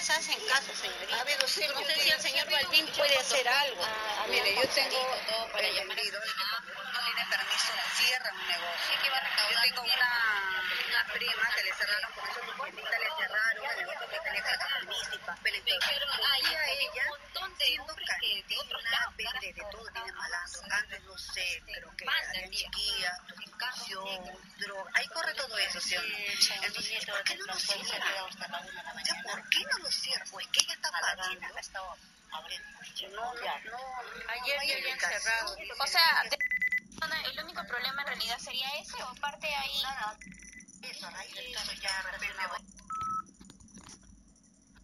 les hacen caso, señorita. Ha habido sí, no sé si el señor Balbín puede hacer algo. Mire, yo tengo entendido que cuando uno tiene permiso cierra un negocio. Yo tengo una prima que le cerraron por eso, su tiendita le cerraron el negocio que tenía características y papel y todo. Un día ella, siendo cantina, vende de todo, tiene malandro, antes no sé, creo que había chiquillas, prostitución, droga, ahí corre todo eso, ¿sí o no? Entonces, ¿por qué no lo cierra? O sea, ¿por qué no lo cierra? Pues que ella está pagando. Ayer ya habían cerrado. O sea, el único problema en realidad sería ese o parte ahí. Eso, a raíz de eso ya de repente